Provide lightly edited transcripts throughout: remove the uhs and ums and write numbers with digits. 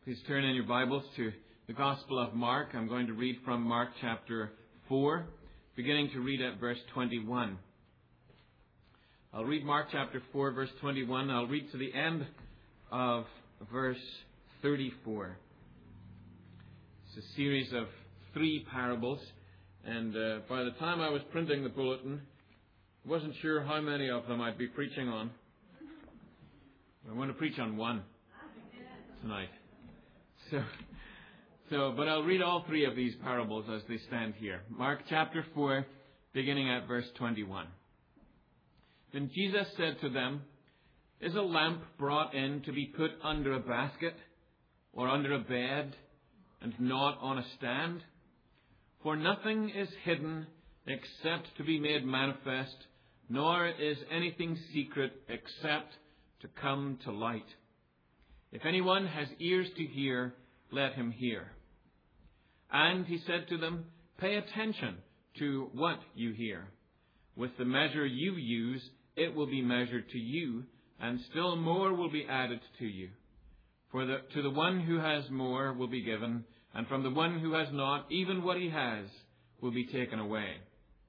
Please turn in your Bibles to the Gospel of Mark. I'm going to read from Mark chapter 4, beginning to read at verse 21. I'll read Mark chapter 4, verse 21. I'll read to the end of verse 34. It's a series of 3 parables, and by the time I was printing the bulletin, I wasn't sure how many of them I'd be preaching on. I want to preach on one tonight. But I'll read all 3 of these parables as they stand here. Mark chapter 4, beginning at verse 21. Then Jesus said to them, "Is a lamp brought in to be put under a basket or under a bed and not on a stand? For nothing is hidden except to be made manifest, nor is anything secret except to come to light. If anyone has ears to hear, let him hear." And he said to them, "Pay attention to what you hear. With the measure you use, it will be measured to you, and still more will be added to you. For to the one who has more will be given, and from the one who has not, even what he has will be taken away."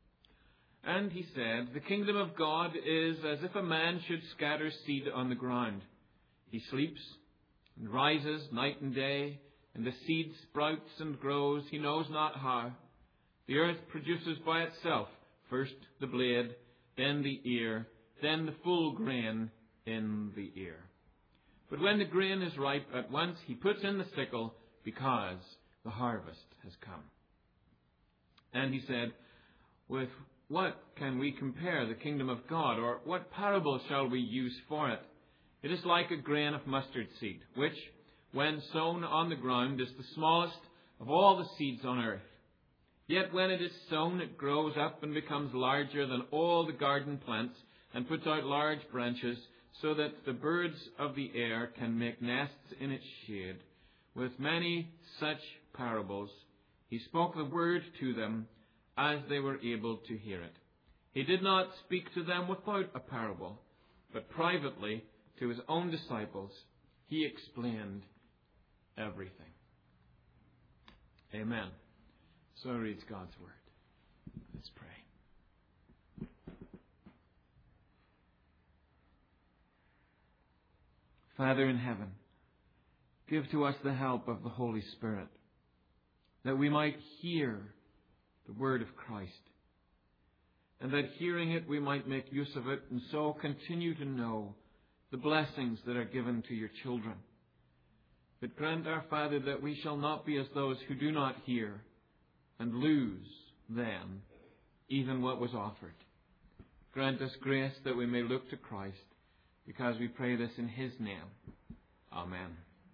And he said, "The kingdom of God is as if a man should scatter seed on the ground. He sleeps and rises night and day, and the seed sprouts and grows, he knows not how. The earth produces by itself first the blade, then the ear, then the full grain in the ear. But when the grain is ripe, at once he puts in the sickle, because the harvest has come." And he said, "With what can we compare the kingdom of God, or what parable shall we use for it? It is like a grain of mustard seed, which, when sown on the ground, is the smallest of all the seeds on earth. Yet when it is sown, it grows up and becomes larger than all the garden plants, and puts out large branches, so that the birds of the air can make nests in its shade." With many such parables, he spoke the word to them as they were able to hear it. He did not speak to them without a parable, but privately to his own disciples he explained everything. Amen. So reads God's word. Let's pray. Father in heaven, give to us the help of the Holy Spirit, that we might hear the word of Christ, and that hearing it we might make use of it, and so continue to know the blessings that are given to your children. But grant, our Father, that we shall not be as those who do not hear and lose then even what was offered. Grant us grace that we may look to Christ, because we pray this in his name. Amen.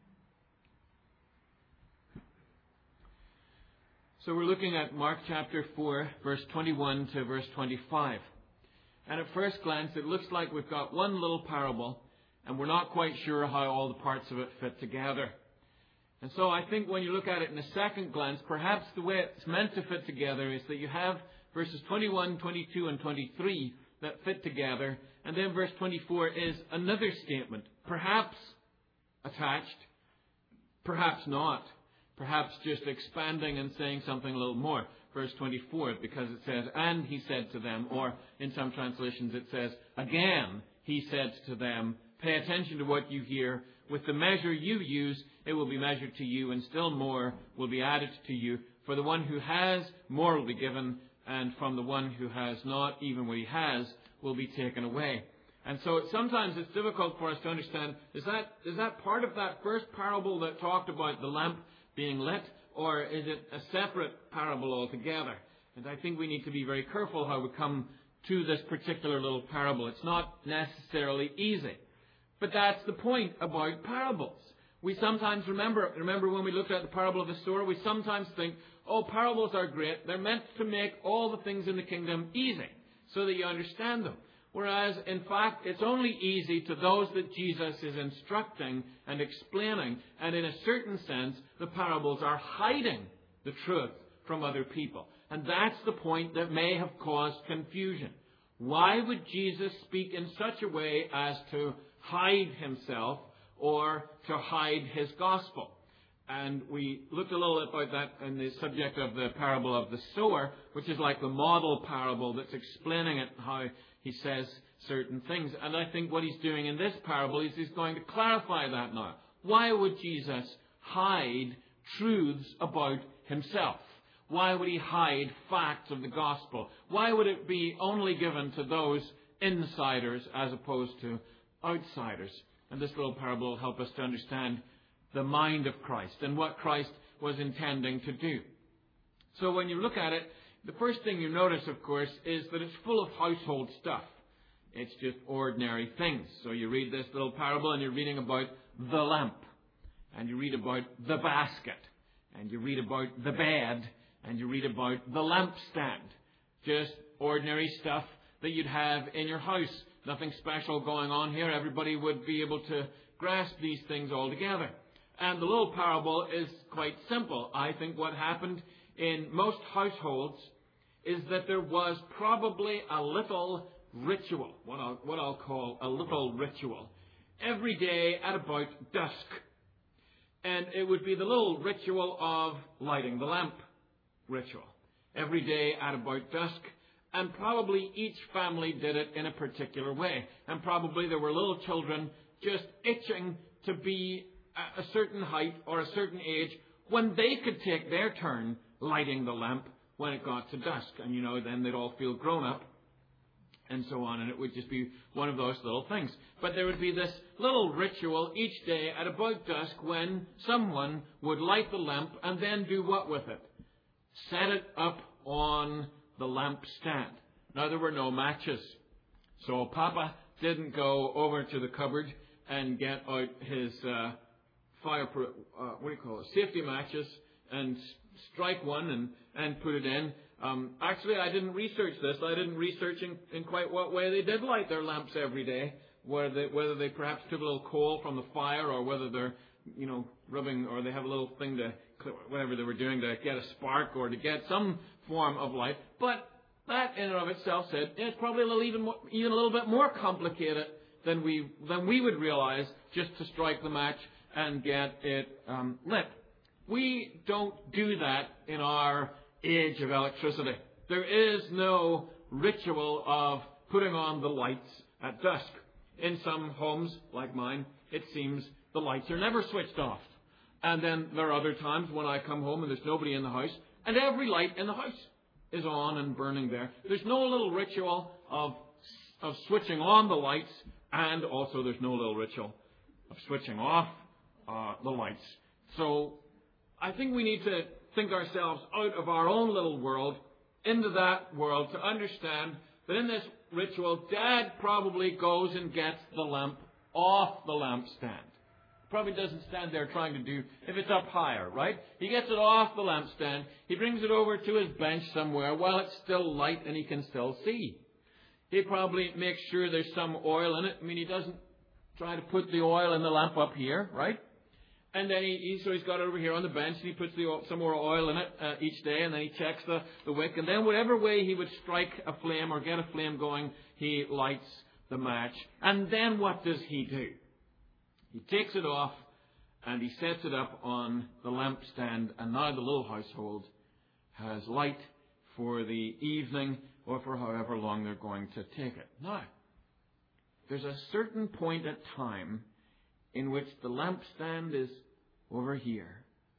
So we're looking at Mark chapter 4, verse 21 to verse 25. And at first glance, it looks like we've got one little parable, and we're not quite sure how all the parts of it fit together. And so I think when you look at it in a second glance, perhaps the way it's meant to fit together is that you have verses 21, 22, and 23 that fit together, and then verse 24 is another statement, perhaps attached, perhaps not. Perhaps just expanding and saying something a little more. Verse 24, because it says, "And he said to them," or in some translations it says, "Again he said to them, pay attention to what you hear. With the measure you use, it will be measured to you, and still more will be added to you. For the one who has, more will be given, and from the one who has not, even what he has will be taken away." And so sometimes it's difficult for us to understand, is that part of that first parable that talked about the lamp being lit, or is it a separate parable altogether? And I think we need to be very careful how we come to this particular little parable. It's not necessarily easy. But that's the point about parables. We sometimes remember when we looked at the parable of the sower, we sometimes think, oh, parables are great. They're meant to make all the things in the kingdom easy so that you understand them. Whereas, in fact, it's only easy to those that Jesus is instructing and explaining. And in a certain sense, the parables are hiding the truth from other people. And that's the point that may have caused confusion. Why would Jesus speak in such a way as to hide himself or to hide his gospel? And we looked a little about that in the subject of the parable of the sower, which is like the model parable that's explaining it, how he says certain things. And I think what he's doing in this parable is he's going to clarify that now. Why would Jesus hide truths about himself? Why would he hide facts of the gospel? Why would it be only given to those insiders as opposed to outsiders? And this little parable will help us to understand the mind of Christ and what Christ was intending to do. So when you look at it, the first thing you notice, of course, is that it's full of household stuff. It's just ordinary things. So you read this little parable and you're reading about the lamp, and you read about the basket, and you read about the bed, and you read about the lampstand. Just ordinary stuff that you'd have in your house. Nothing special going on here. Everybody would be able to grasp these things all together. And the little parable is quite simple. I think what happened in most households is that there was probably a little ritual, what I'll call a little ritual, every day at about dusk. And it would be the little ritual of lighting the lamp ritual, every day at about dusk. And probably each family did it in a particular way. And probably there were little children just itching to be a certain height or a certain age when they could take their turn lighting the lamp when it got to dusk. And, then they'd all feel grown up and so on. And it would just be one of those little things. But there would be this little ritual each day at about dusk when someone would light the lamp and then do what with it? Set it up on the lampstand. Now, there were no matches. So Papa didn't go over to the cupboard and get out his safety matches and strike one and put it in. Actually, I didn't research this. I didn't research in quite what way they did light their lamps every day. Whether they perhaps took a little coal from the fire, or whether they're, rubbing, or they have a little thing to, whatever they were doing to get a spark or to get some form of light. But that in and of itself said it's probably even a little bit more complicated than we would realize just to strike the match and get it lit. We don't do that in our age of electricity. There is no ritual of putting on the lights at dusk. In some homes, like mine, it seems the lights are never switched off. And then there are other times when I come home and there's nobody in the house, and every light in the house is on and burning there. There's no little ritual of switching on the lights, and also there's no little ritual of switching off the lights. So I think we need to think ourselves out of our own little world into that world to understand that in this ritual, Dad probably goes and gets the lamp off the lampstand. Probably doesn't stand there trying to do, if it's up higher, right? He gets it off the lampstand. He brings it over to his bench somewhere while it's still light and he can still see. He probably makes sure there's some oil in it. I mean, he doesn't try to put the oil in the lamp up here, right? And then he's got it over here on the bench, and he puts some more oil in it each day, and then he checks the wick. And then whatever way he would strike a flame or get a flame going, he lights the match. And then what does he do? He takes it off, and he sets it up on the lampstand, and now the little household has light for the evening or for however long they're going to take it. Now, there's a certain point at time in which the lampstand is over here,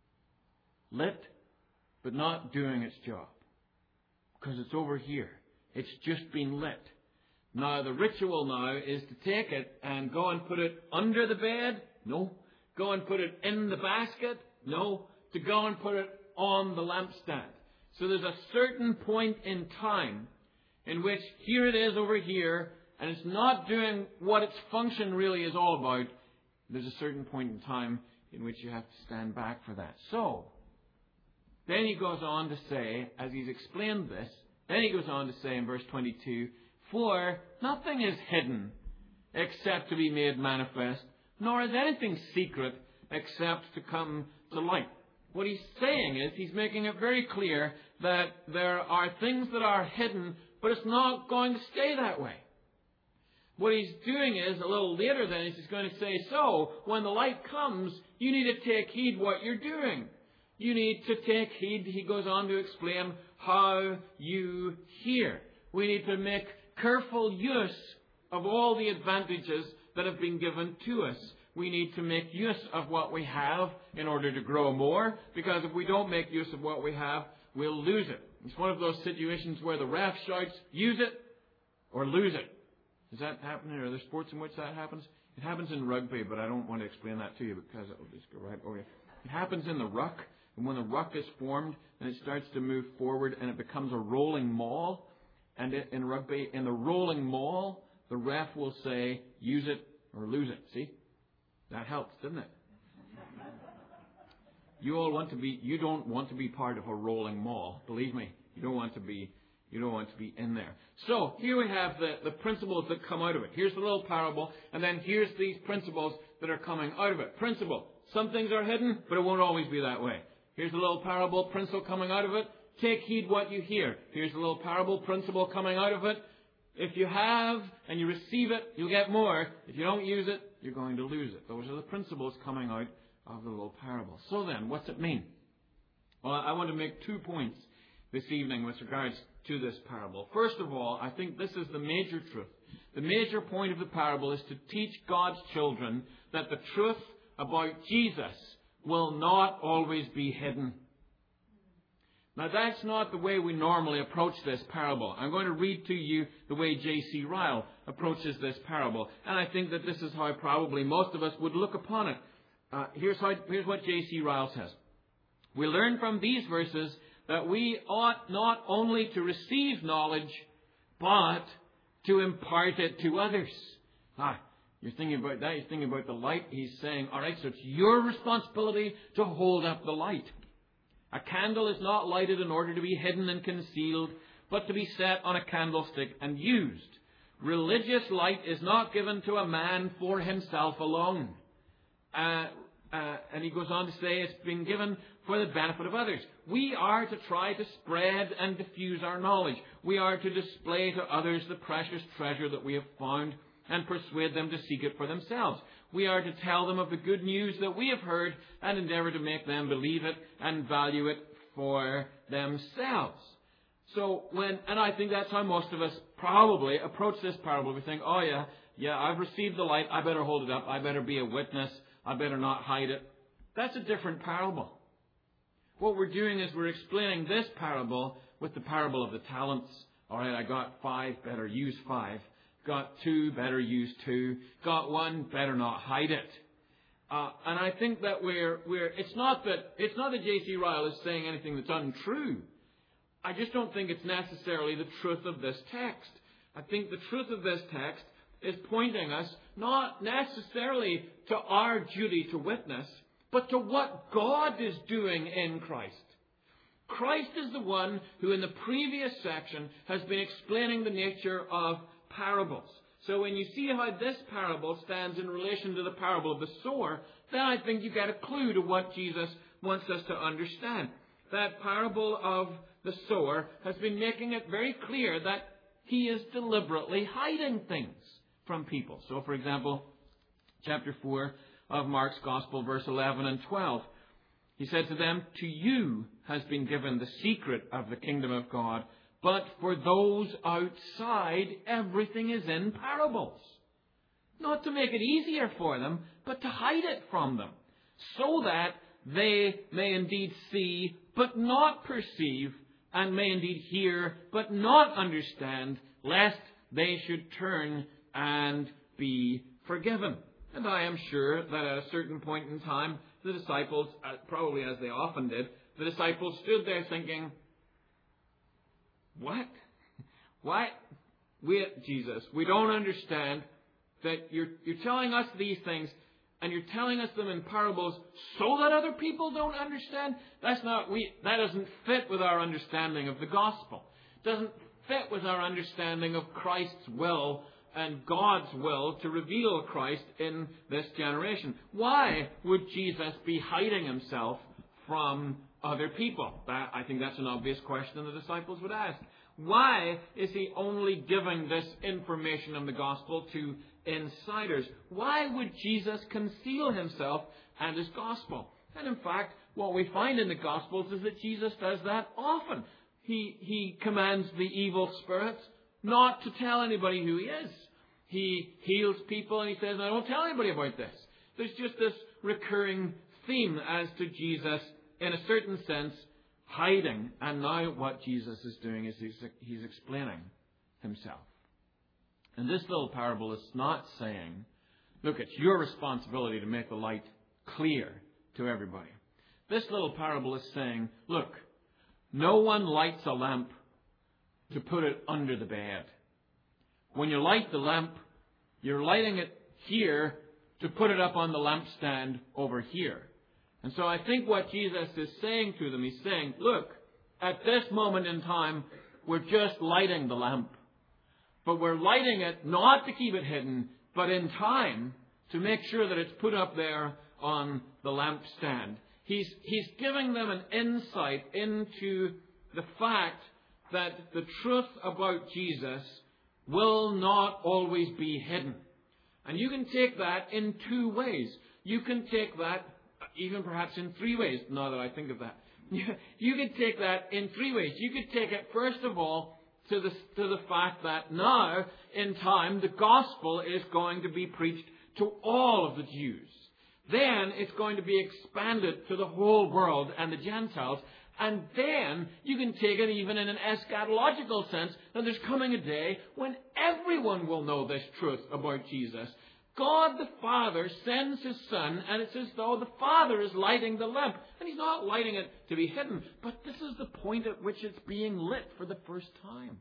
lit, but not doing its job, because it's over here. It's just been lit. Now, the ritual now is to take it and go and put it under the bed? No. Go and put it in the basket? No. To go and put it on the lampstand. So there's a certain point in time in which here it is over here, and it's not doing what its function really is all about. There's a certain point in time in which you have to stand back for that. So, then he goes on to say, as he's explained this, then he goes on to say in verse 22, "For nothing is hidden except to be made manifest, nor is anything secret except to come to light." What he's saying is, he's making it very clear that there are things that are hidden, but it's not going to stay that way. What he's doing is, a little later then, he's going to say, so, when the light comes, you need to take heed what you're doing. You need to take heed, he goes on to explain, how you hear. We need to make careful use of all the advantages that have been given to us. We need to make use of what we have in order to grow more, because if we don't make use of what we have, we'll lose it. It's one of those situations where the ref shouts, use it or lose it. Does that happen? Are there sports in which that happens? It happens in rugby, but I don't want to explain that to you because it will just go right over you. It happens in the ruck, and when the ruck is formed and it starts to move forward and it becomes a rolling maul, and in rugby, in the rolling maul, the ref will say, use it or lose it. See? That helps, doesn't it? You don't want to be part of a rolling maul. Believe me, you don't want to be in there. So here we have the principles that come out of it. Here's the little parable, and then here's these principles that are coming out of it. Principle: some things are hidden, but it won't always be that way. Here's the little parable principle coming out of it. Take heed what you hear. Here's the little parable principle coming out of it. If you have and you receive it, you'll get more. If you don't use it, you're going to lose it. Those are the principles coming out of the little parable. So then, what's it mean? Well, I want to make 2 points this evening with regards to this parable. First of all, I think this is the major truth. The major point of the parable is to teach God's children that the truth about Jesus will not always be hidden. Now, that's not the way we normally approach this parable. I'm going to read to you the way J.C. Ryle approaches this parable. And I think that this is how probably most of us would look upon it. Here's what J.C. Ryle says. We learn from these verses that we ought not only to receive knowledge, but to impart it to others. You're thinking about that. You're thinking about the light. He's saying, all right, so it's your responsibility to hold up the light. A candle is not lighted in order to be hidden and concealed, but to be set on a candlestick and used. Religious light is not given to a man for himself alone. And he goes on to say it's been given for the benefit of others. We are to try to spread and diffuse our knowledge. We are to display to others the precious treasure that we have found and persuade them to seek it for themselves. We are to tell them of the good news that we have heard and endeavour to make them believe it and value it for themselves. And I think that's how most of us probably approach this parable. We think, oh yeah, I've received the light, I better hold it up, I better be a witness, I better not hide it. That's a different parable. What we're doing is we're explaining this parable with the parable of the talents. All right, I got 5, better use 5. Got 2, better use 2. Got 1, better not hide it. And I think that it's not that J.C. Ryle is saying anything that's untrue. I just don't think it's necessarily the truth of this text. I think the truth of this text is pointing us not necessarily to our duty to witness, but to what God is doing in Christ. Christ is the one who in the previous section has been explaining the nature of parables. So when you see how this parable stands in relation to the parable of the sower, then I think you get a clue to what Jesus wants us to understand. That parable of the sower has been making it very clear that he is deliberately hiding things from people. So, for example, chapter 4 of Mark's Gospel, verse 11 and 12. He said to them, "To you has been given the secret of the kingdom of God, but for those outside, everything is in parables." Not to make it easier for them, but to hide it from them, so that they may indeed see, but not perceive, and may indeed hear, but not understand, lest they should turn and be forgiven. And I am sure that at a certain point in time, the disciples, probably as they often did, the disciples stood there thinking, what? What? Wait, Jesus, we don't understand that you're telling us these things, and you're telling us them in parables so that other people don't understand? That doesn't fit with our understanding of the gospel. It doesn't fit with our understanding of Christ's will and God's will to reveal Christ in this generation. Why would Jesus be hiding himself from other people? I think that's an obvious question the disciples would ask. Why is he only giving this information in the gospel to insiders. Why would Jesus conceal himself and his gospel? And in fact, what we find in the Gospels is that Jesus does that often. He commands the evil spirits not to tell anybody who he is. He heals people and he says, "I don't tell anybody about this." There's just this recurring theme as to Jesus, in a certain sense, hiding. And now what Jesus is doing is he's explaining himself. And this little parable is not saying, look, it's your responsibility to make the light clear to everybody. This little parable is saying, look, no one lights a lamp to put it under the bed. When you light the lamp, you're lighting it here to put it up on the lampstand over here. And so I think what Jesus is saying to them, he's saying, look, at this moment in time, we're just lighting the lamp. But we're lighting it not to keep it hidden, but in time to make sure that it's put up there on the lampstand. He's giving them an insight into the fact that the truth about Jesus will not always be hidden. And you can take that in two ways. You can take that even perhaps in three ways, now that I think of that. You could take that in three ways. You could take it, first of all, to the fact that now, in time, the gospel is going to be preached to all of the Jews. Then it's going to be expanded to the whole world and the Gentiles. And then you can take it even in an eschatological sense, that there's coming a day when everyone will know this truth about Jesus. God the Father sends His Son, and it's as though the Father is lighting the lamp. And He's not lighting it to be hidden, but this is the point at which it's being lit for the first time.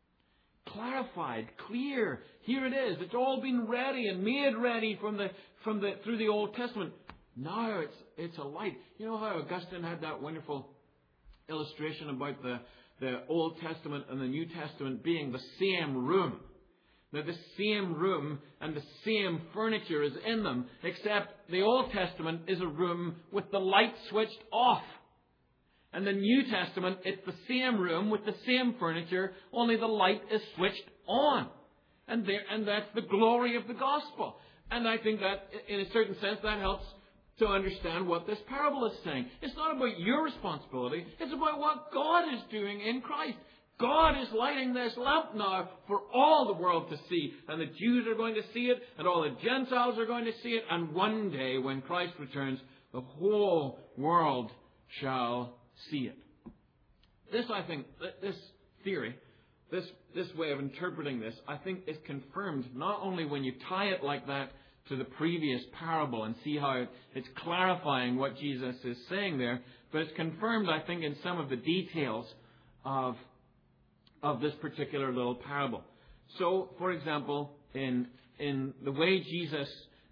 Clarified, clear. Here it is. It's all been ready and made ready through the Old Testament. Now it's a light. You know how Augustine had that wonderful illustration about the Old Testament and the New Testament being the same room. Now, the same room and the same furniture is in them, except the Old Testament is a room with the light switched off. And the New Testament, it's the same room with the same furniture, only the light is switched on. And that's the glory of the gospel. And I think that, in a certain sense, that helps to understand what this parable is saying. It's not about your responsibility. It's about what God is doing in Christ. God is lighting this lamp now for all the world to see. And the Jews are going to see it, and all the Gentiles are going to see it. And one day, when Christ returns, the whole world shall see it. This, I think, this theory, this way of interpreting this, I think is confirmed not only when you tie it like that to the previous parable and see how it's clarifying what Jesus is saying there, but it's confirmed, I think, in some of the details of this particular little parable. So, for example, in the way Jesus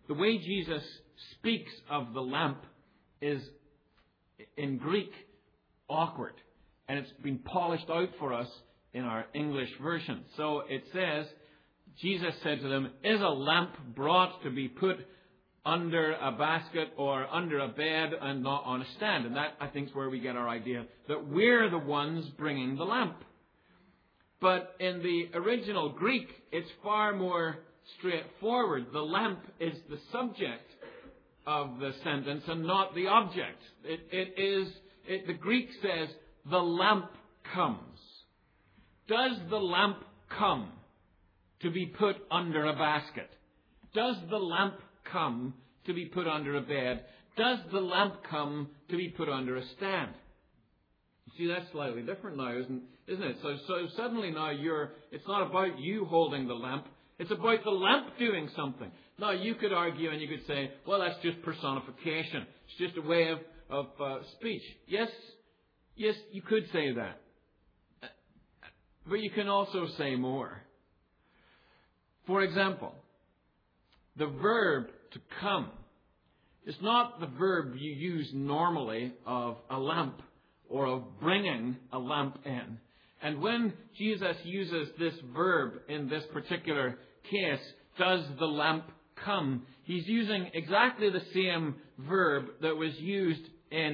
speaks of the lamp is, in Greek, awkward. And it's been polished out for us in our English version. So it says, Jesus said to them, "Is a lamp brought to be put under a basket or under a bed and not on a stand?" And that, I think, is where we get our idea that we're the ones bringing the lamp. But in the original Greek, it's far more straightforward. The lamp is the subject of the sentence and not the object. The Greek says, "The lamp comes." Does the lamp come to be put under a basket? Does the lamp come to be put under a bed? Does the lamp come to be put under a stand? You see, that's slightly different now, isn't it? So suddenly now it's not about you holding the lamp. It's about the lamp doing something. Now, you could argue and you could say, well, that's just personification. It's just a way of speech. Yes, you could say that. But you can also say more. For example, the verb to come is not the verb you use normally of a lamp or of bringing a lamp in. And when Jesus uses this verb in this particular case, "Does the lamp come?" he's using exactly the same verb that was used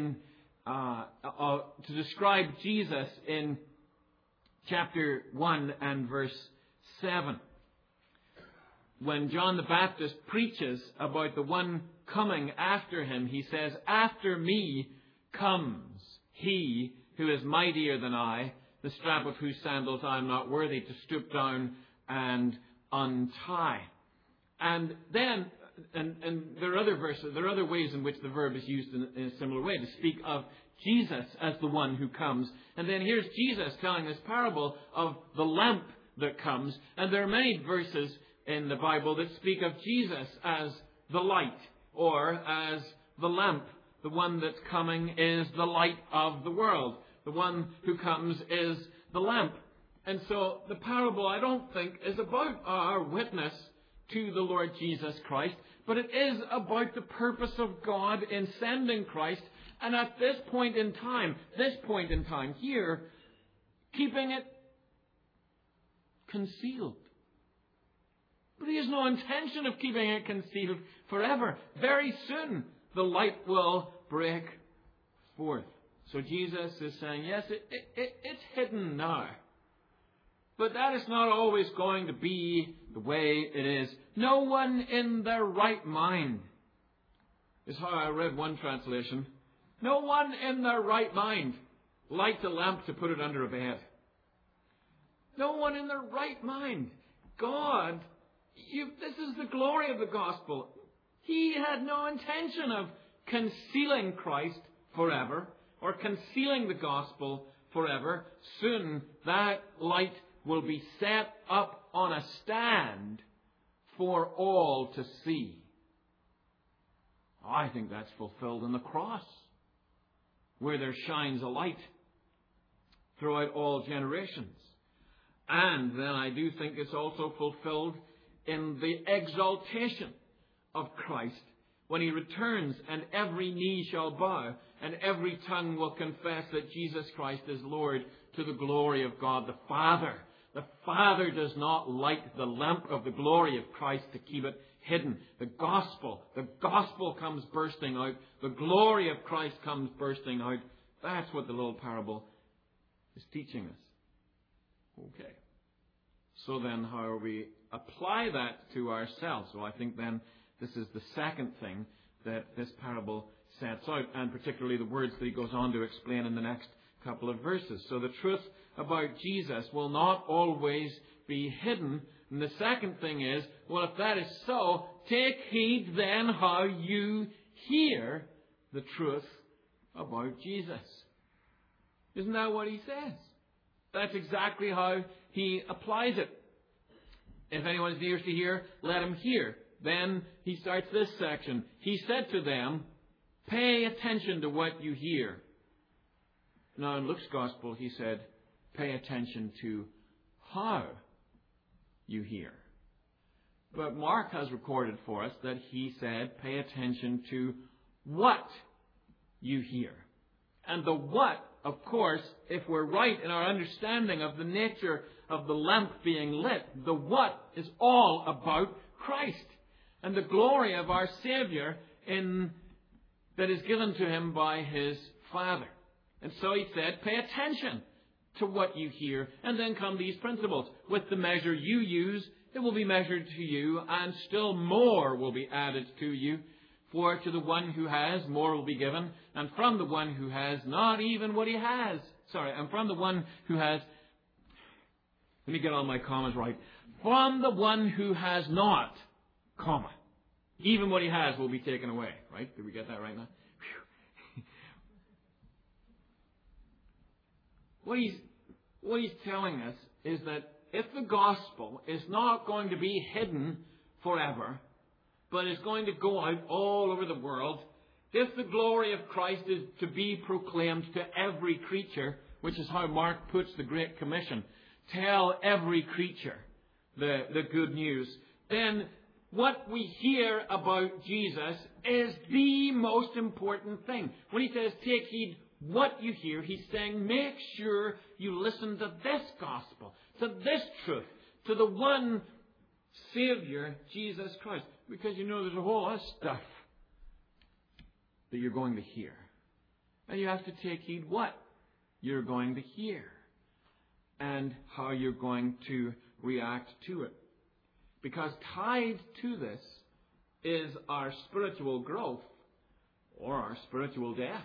to describe Jesus in chapter 1 and verse 7. when John the Baptist preaches about the one coming after him, he says, "After me comes he who is mightier than I, the strap of whose sandals I am not worthy to stoop down and untie." And then, and there are other verses, there are other ways in which the verb is used in a similar way to speak of Jesus as the one who comes. And then here's Jesus telling this parable of the lamp that comes. And there are many verses in the Bible that speak of Jesus as the light or as the lamp. The one that's coming is the light of the world. The one who comes is the lamp. And so the parable, I don't think, is about our witness to the Lord Jesus Christ, but it is about the purpose of God in sending Christ, and at this point in time here, keeping it concealed. But he has no intention of keeping it concealed forever. Very soon, the light will break forth. So Jesus is saying, yes, it's hidden now. But that is not always going to be the way it is. No one in their right mind, is how I read one translation. No one in their right mind lights a lamp to put it under a bed. No one in their right mind. God, this is the glory of the gospel. He had no intention of concealing Christ forever or concealing the gospel forever. Soon that light will be set up on a stand for all to see. I think that's fulfilled in the cross, where there shines a light throughout all generations. And then I do think it's also fulfilled in the exaltation of Christ when he returns and every knee shall bow and every tongue will confess that Jesus Christ is Lord, to the glory of God the Father. The Father does not light the lamp of the glory of Christ to keep it hidden. The gospel comes bursting out. The glory of Christ comes bursting out. That's what the little parable is teaching us. Okay. So then how do we apply that to ourselves? Well, I think then this is the second thing that this parable sets out, and particularly the words that he goes on to explain in the next couple of verses. So the truth about Jesus will not always be hidden. And the second thing is, well, if that is so, take heed then how you hear the truth about Jesus. Isn't that what he says? That's exactly how he applies it. If anyone has ears to hear, let him hear. Then he starts this section. He said to them, pay attention to what you hear. Now in Luke's Gospel, he said, pay attention to how you hear. But Mark has recorded for us that he said, pay attention to what you hear. And the what, of course, if we're right in our understanding of the nature of the lamp being lit, the what is all about Christ and the glory of our Savior that is given to him by his Father. And so he said, pay attention to what you hear. And then come these principles. With the measure you use, it will be measured to you, and still more will be added to you. For to the one who has, more will be given, and from the one who has, not even what he has. And from the one who has, let me get all my commas right. From the one who has not, comma, even what he has will be taken away. Right? Did we get that right now? What he's telling us is that if the gospel is not going to be hidden forever, but is going to go out all over the world, if the glory of Christ is to be proclaimed to every creature, which is how Mark puts the Great Commission, tell every creature the good news, then what we hear about Jesus is the most important thing. When he says, take heed what you hear, he's saying, make sure you listen to this gospel, to this truth, to the one Savior, Jesus Christ. Because there's a whole lot of stuff that you're going to hear. And you have to take heed what you're going to hear and how you're going to react to it. Because tied to this is our spiritual growth or our spiritual death.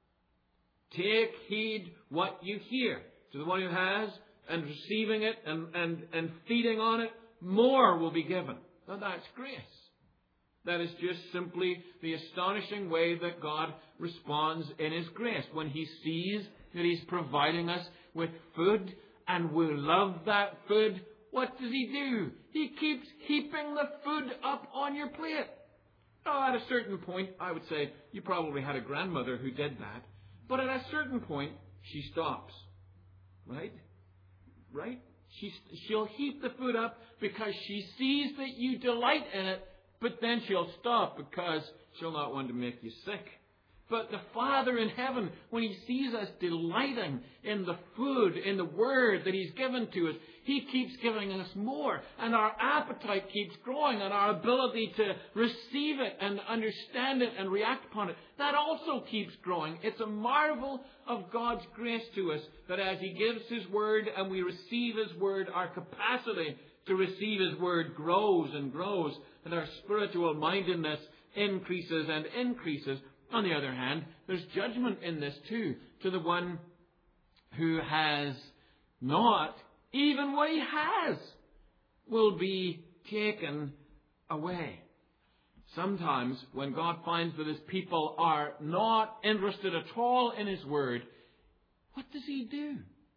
Take heed what you hear. To the one who has and receiving it and feeding on it, more will be given. Now that's grace. That is just simply the astonishing way that God responds in His grace. When He sees that He's providing us with food and we love that food, what does He do? He keeps heaping the food up on your plate. Now, at a certain point, I would say you probably had a grandmother who did that. But at a certain point, she stops. Right? Right? She'll heap the food up because she sees that you delight in it, but then she'll stop because she'll not want to make you sick. But the Father in heaven, when He sees us delighting in the food, in the Word that He's given to us, He keeps giving us more. And our appetite keeps growing, and our ability to receive it and understand it and react upon it, that also keeps growing. It's a marvel of God's grace to us that as He gives His Word and we receive His Word, our capacity to receive His Word grows and grows, and our spiritual mindedness increases and increases. On the other hand, there's judgment in this too, to the one who has not, even what he has will be taken away. Sometimes when God finds that His people are not interested at all in His Word, what does He do?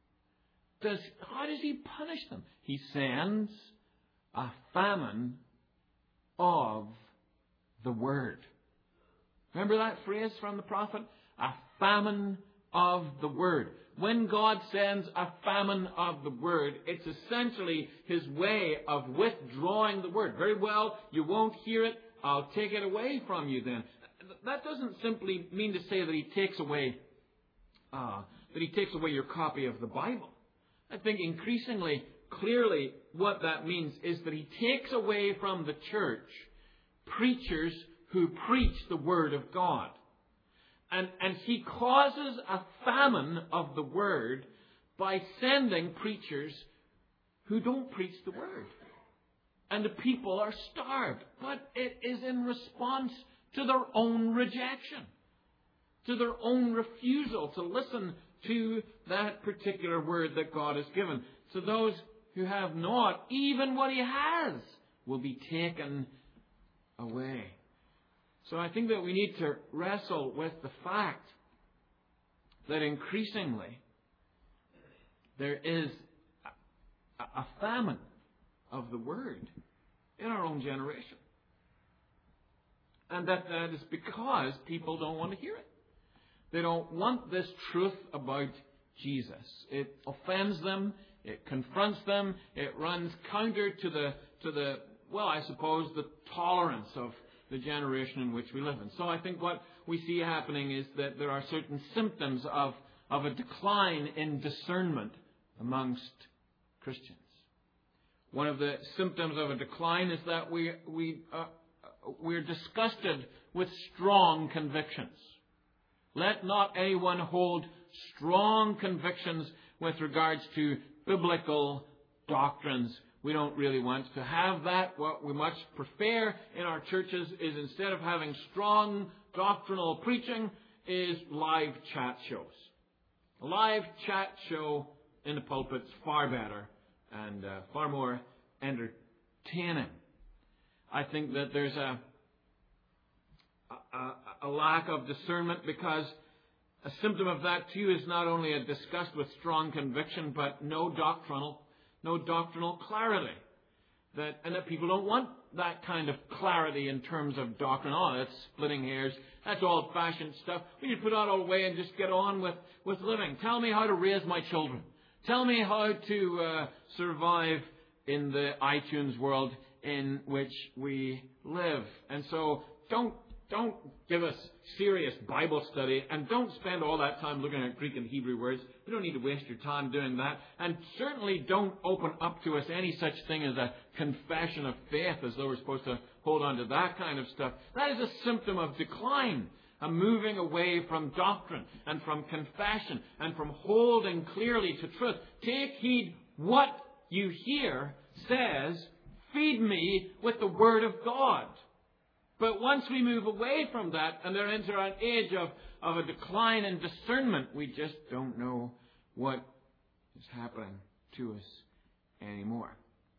How does He punish them? He sends a famine of the Word. Remember that phrase from the prophet? A famine of the Word. When God sends a famine of the Word, it's essentially His way of withdrawing the Word. Very well, you won't hear it. I'll take it away from you then. That doesn't simply mean to say that He takes away your copy of the Bible. I think increasingly, clearly, what that means is that He takes away from the church preachers who preach the Word of God. And He causes a famine of the Word by sending preachers who don't preach the Word. And the people are starved. But it is in response to their own rejection, to their own refusal to listen to that particular Word that God has given. So those who have not, even what He has, will be taken away. So I think that we need to wrestle with the fact that increasingly there is a famine of the Word in our own generation. And that is because people don't want to hear it. They don't want this truth about Jesus. It offends them. It confronts them. It runs counter to the tolerance of the generation in which we live in. So I think what we see happening is that there are certain symptoms of a decline in discernment amongst Christians. One of the symptoms of a decline is that we're disgusted with strong convictions. Let not anyone hold strong convictions with regards to biblical doctrines. We don't really want to have that. What we much prefer in our churches is, instead of having strong doctrinal preaching, is live chat shows. A live chat show in the pulpit is far better and far more entertaining. I think that there's a lack of discernment, because a symptom of that too is not only a disgust with strong conviction, but no doctrinal clarity. And that people don't want that kind of clarity in terms of doctrine. Oh, that's splitting hairs. That's old-fashioned stuff. We need to put that all away and just get on with living. Tell me how to raise my children. Tell me how to survive in the iTunes world in which we live. And so don't give us serious Bible study, and don't spend all that time looking at Greek and Hebrew words. You don't need to waste your time doing that. And certainly don't open up to us any such thing as a confession of faith, as though we're supposed to hold on to that kind of stuff. That is a symptom of decline, a moving away from doctrine and from confession and from holding clearly to truth. Take heed what you hear says, feed me with the Word of God. But once we move away from that and they're into an age of a decline in discernment, we just don't know what is happening to us anymore.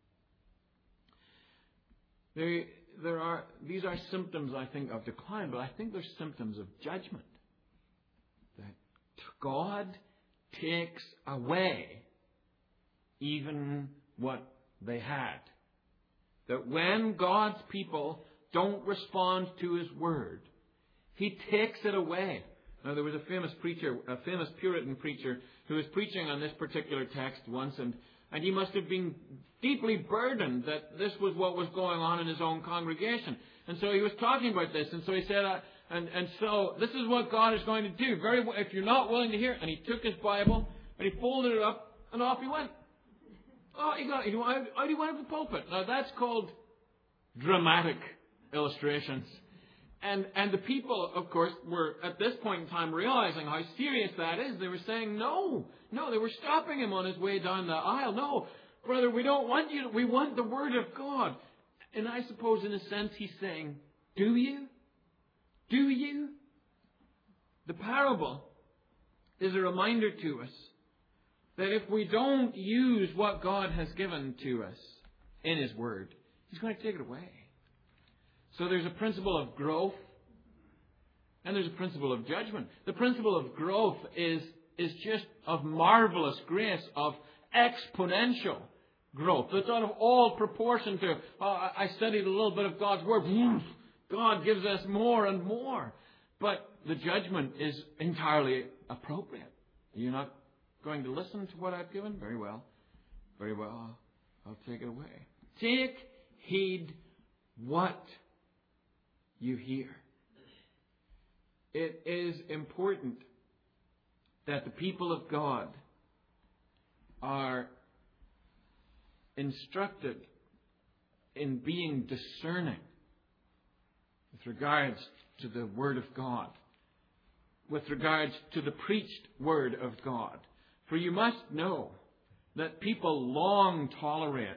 These are symptoms, I think, of decline, but I think they're symptoms of judgment. That God takes away even what they had. That when God's people don't respond to His Word, He takes it away. Now, there was a famous Puritan preacher who was preaching on this particular text once, and he must have been deeply burdened that this was what was going on in his own congregation. And so he was talking about this, and so he said, so this is what God is going to do. If you're not willing to hear it. And he took his Bible, and he folded it up, and off he went. Oh, he went to the pulpit. Now, that's called dramatic illustrations. And the people, of course, were at this point in time realizing how serious that is. They were saying, no, they were stopping him on his way down the aisle. No, brother, we don't want you. We want the Word of God. And I suppose in a sense he's saying, do you? Do you? The parable is a reminder to us that if we don't use what God has given to us in His Word, He's going to take it away. So there's a principle of growth and there's a principle of judgment. The principle of growth is just of marvelous grace, of exponential growth. It's out of all proportion to, I studied a little bit of God's Word. God gives us more and more. But the judgment is entirely appropriate. You're not going to listen to what I've given? Very well. Very well. I'll take it away. Take heed what you hear. It is important that the people of God are instructed in being discerning with regards to the Word of God, with regards to the preached Word of God. For you must know that people long tolerate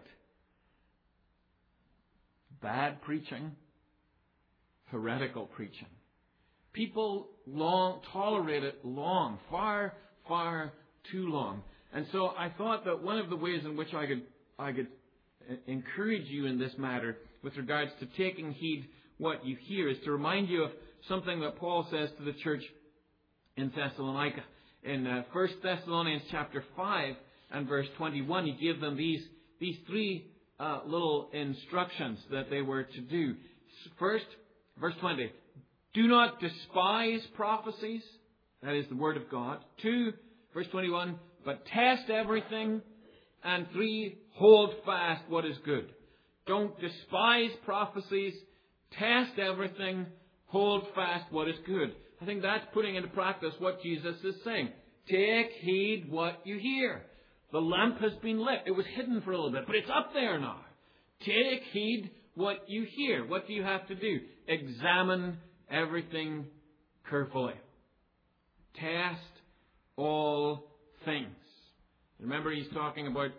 bad preaching, heretical preaching. People tolerate it far, far too long. And so I thought that one of the ways in which I could encourage you in this matter with regards to taking heed what you hear is to remind you of something that Paul says to the church in Thessalonica. In 1 Thessalonians chapter 5 and verse 21, he gave them these three little instructions that they were to do. First, verse 20, do not despise prophecies, that is the Word of God. 2, verse 21, but test everything. And 3, hold fast what is good. Don't despise prophecies, test everything, hold fast what is good. I think that's putting into practice what Jesus is saying. Take heed what you hear. The lamp has been lit. It was hidden for a little bit, but it's up there now. Take heed what you hear. What do you have to do? Examine everything carefully. Test all things. Remember, he's talking about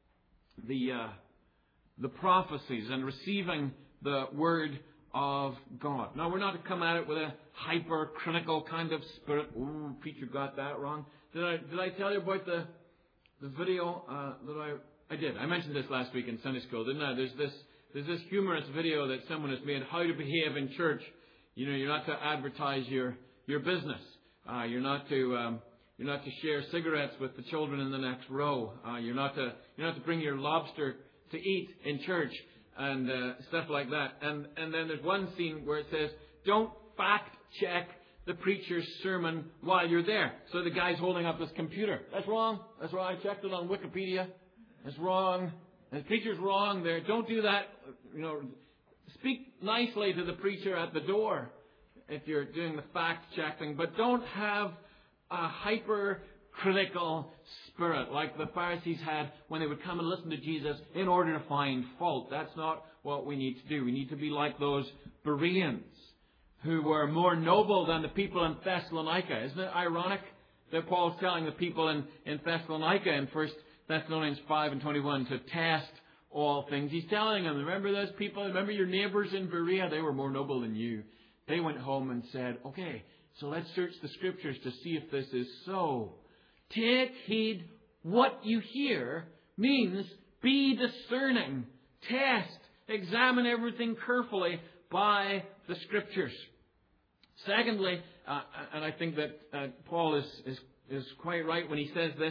the prophecies and receiving the Word of God. Now, we're not to come at it with a hypercritical kind of spirit. Ooh, preacher got that wrong. Did I tell you about the video that I did? I mentioned this last week in Sunday school, didn't I? There's this humorous video that someone has made, how to behave in church. You know, you're not to advertise your business. You're not to share cigarettes with the children in the next row. You're not to bring your lobster to eat in church and stuff like that. And then there's one scene where it says, don't fact check the preacher's sermon while you're there. So the guy's holding up his computer. That's wrong. That's wrong. I checked it on Wikipedia. That's wrong. And the preacher's wrong there. Don't do that. You know, speak nicely to the preacher at the door if you're doing the fact checking, but don't have a hypercritical spirit like the Pharisees had when they would come and listen to Jesus in order to find fault. That's not what we need to do. We need to be like those Bereans who were more noble than the people in Thessalonica. Isn't it ironic that Paul's telling the people in Thessalonica in 1 Thessalonians 5 and 21 to test all things. He's telling them, remember those people? Remember your neighbors in Berea? They were more noble than you. They went home and said, okay, so let's search the Scriptures to see if this is so. Take heed what you hear means be discerning. Test. Examine everything carefully by the Scriptures. Secondly, and I think that Paul is quite right when he says this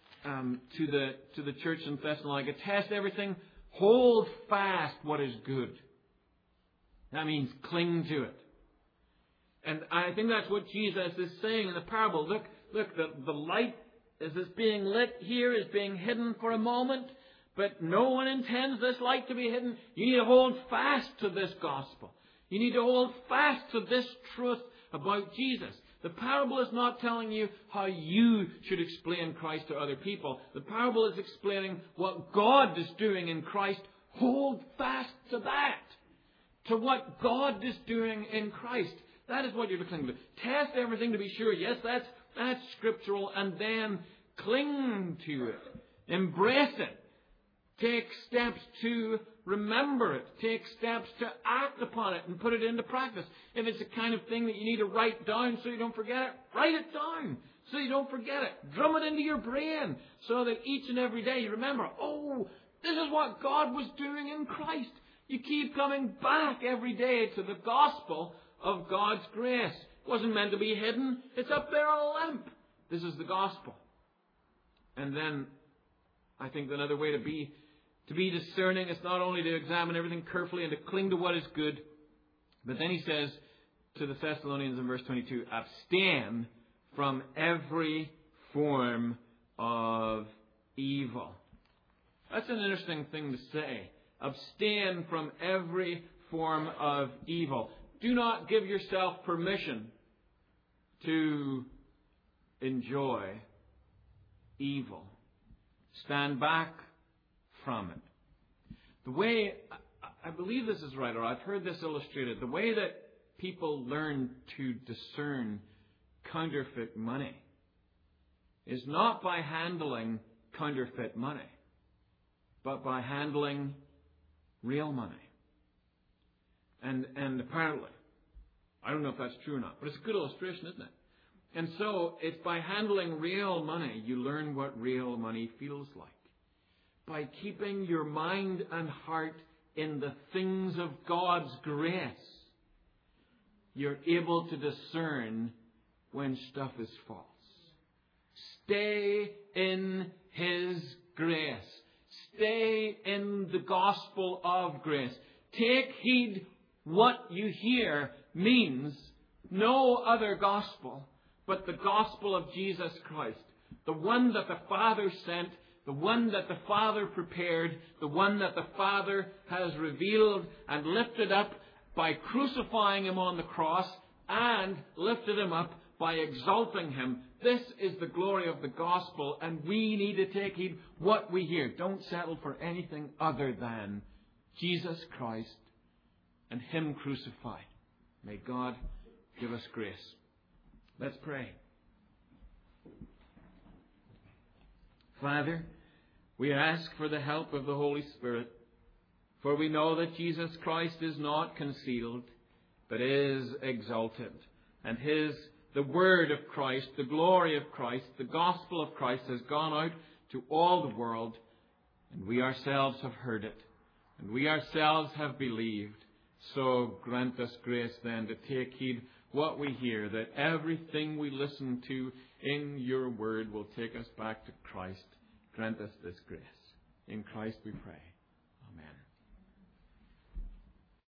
to the church in Thessalonica. Test everything. Hold fast what is good. That means cling to it. And I think that's what Jesus is saying in the parable. Look, the light as it's being lit here is being hidden for a moment, but no one intends this light to be hidden. You need to hold fast to this gospel. You need to hold fast to this truth about Jesus. The parable is not telling you how you should explain Christ to other people. The parable is explaining what God is doing in Christ. Hold fast to that. To what God is doing in Christ. That is what you're looking to. Test everything to be sure. Yes, that's scriptural. And then cling to it. Embrace it. Take steps to remember it. Take steps to act upon it and put it into practice. If it's the kind of thing that you need to write down so you don't forget it, write it down so you don't forget it. Drum it into your brain so that each and every day you remember, oh, this is what God was doing in Christ. You keep coming back every day to the gospel of God's grace. It wasn't meant to be hidden. It's up there on a lamp. This is the gospel. And then I think another way to be discerning is not only to examine everything carefully and to cling to what is good, but then he says to the Thessalonians in verse 22, abstain from every form of evil. That's an interesting thing to say. Abstain from every form of evil. Do not give yourself permission to enjoy evil. Stand back from it. The way, I believe this is right, or I've heard this illustrated, the way that people learn to discern counterfeit money is not by handling counterfeit money, but by handling real money. And apparently, I don't know if that's true or not, but it's a good illustration, isn't it? And so, it's by handling real money you learn what real money feels like. By keeping your mind and heart in the things of God's grace, you're able to discern when stuff is false. Stay in His grace. Stay in the gospel of grace. Take heed what you hear means no other gospel but the gospel of Jesus Christ. The one that the Father sent, the one that the Father prepared, the one that the Father has revealed and lifted up by crucifying Him on the cross and lifted Him up by exalting Him. This is the glory of the gospel, and we need to take heed what we hear. Don't settle for anything other than Jesus Christ and Him crucified. May God give us grace. Let's pray. Father, we ask for the help of the Holy Spirit, for we know that Jesus Christ is not concealed, but is exalted. And the word of Christ, the glory of Christ, the gospel of Christ has gone out to all the world, and we ourselves have heard it, and we ourselves have believed. So grant us grace then to take heed what we hear, that everything we listen to in your word will take us back to Christ. Grant us this grace. In Christ we pray. Amen.